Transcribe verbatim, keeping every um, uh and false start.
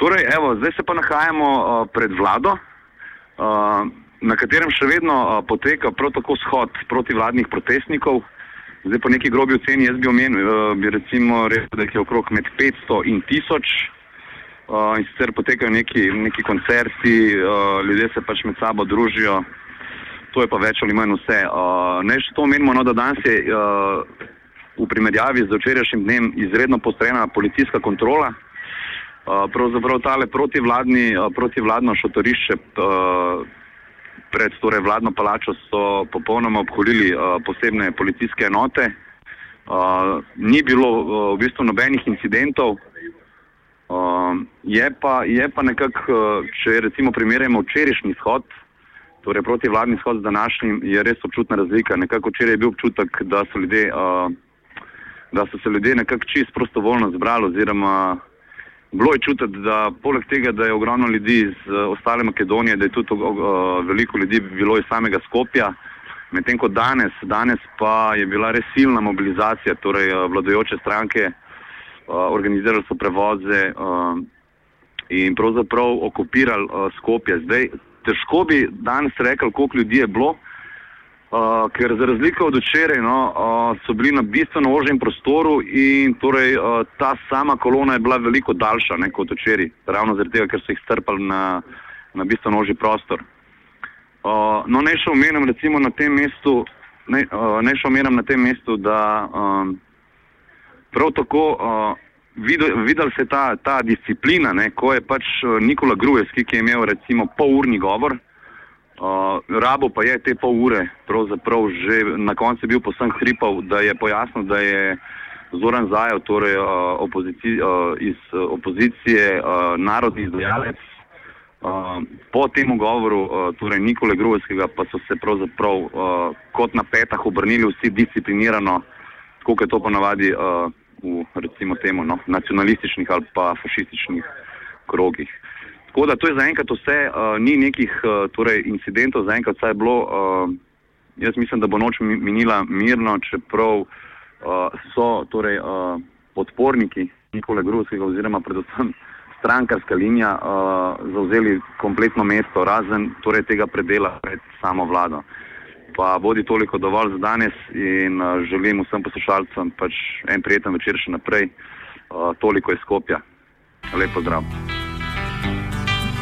Torej, evo, zdaj se pa nahajamo uh, pred vlado, uh, na katerem še vedno uh, poteka prav tako shod protivladnih protestnikov. Zdaj po neki grobi oceni jaz bi omenil, uh, bi recimo rekel, da je okrog med petsto in tisoč. Uh, in sicer potekajo neki, neki koncerti, uh, ljudje se pač med sabo družijo, to je pa več ali manj vse. Uh, ne še to omenimo, no, da danes je uh, v primerjavi z včerajšnjim dnem izredno postrojena policijska kontrola. Uh, pravzaprav tale protivladni, uh, protivladno šotorišče uh, pred torej vladno palačo so popolnoma obkolili uh, posebne policijske enote. Uh, ni bilo uh, v bistvu nobenih incidentov. Uh, je pa, je pa nekako, uh, če recimo primerjamo včerajšnji shod, torej protivladni shod z današnjim, je res občutna razlika. Nekako včeraj je bil občutek, da so ljudje, uh, da so se ljudje nekako čisto prostovoljno zbrali, oziroma bilo je čutiti, da poleg tega, da je ogromno ljudi iz uh, ostale Makedonije, da je tudi uh, veliko ljudi bilo iz samega Skopja, medtem ko danes, danes pa je bila res silna mobilizacija, torej uh, vladajoče stranke uh, organizirali so prevoze uh, in pravzaprav okupirali uh, Skopje. Zdaj, težko bi danes rekel, koliko ljudi je bilo, Uh, ker za razliko od včeraj no, uh, so bili na bistveno ožjem prostoru in torej uh, ta sama kolona je bila veliko daljša, ne, kot včeraj, ravno zaradi tega, ker so jih strpali na, na bistveno ožji prostor. Uh, no, ne še omenim recimo na tem mestu, ne, uh, ne še omenim na tem mestu, da um, prav tako uh, videl, videl se ta, ta disciplina, ne, ko je pač Nikola Gruevski, ki je imel recimo polurni govor, Uh, rabo pa je te pol ure, pravzaprav že na koncu je bil povsem hripav, da je pojasnil, da je Zoran Zaev, torej uh, opozici, uh, iz uh, opozicije, uh, narodni izdajalec. Uh, po tem govoru, uh, torej Nikole Gruevskega, pa so se pravzaprav uh, kot na petah obrnili vsi disciplinirano, tako kot je to ponavadi uh, v recimo temu no, nacionalističnih ali pa fašističnih krogih. Tako da to je zaenkrat vse, uh, ni nekih uh, torej, incidentov, zaenkrat vse je bilo, uh, jaz mislim, da bo noč minila mirno, čeprav uh, so torej, uh, podporniki Nikole Gruevskega oziroma predvsem strankarska linija uh, zauzeli kompletno mesto, razen torej, tega predela pred samo vlado. Pa bodi toliko dovolj za danes in uh, želim vsem poslušalcem pač en prijeten večer še naprej, uh, toliko iz Skopja. Lep pozdrav.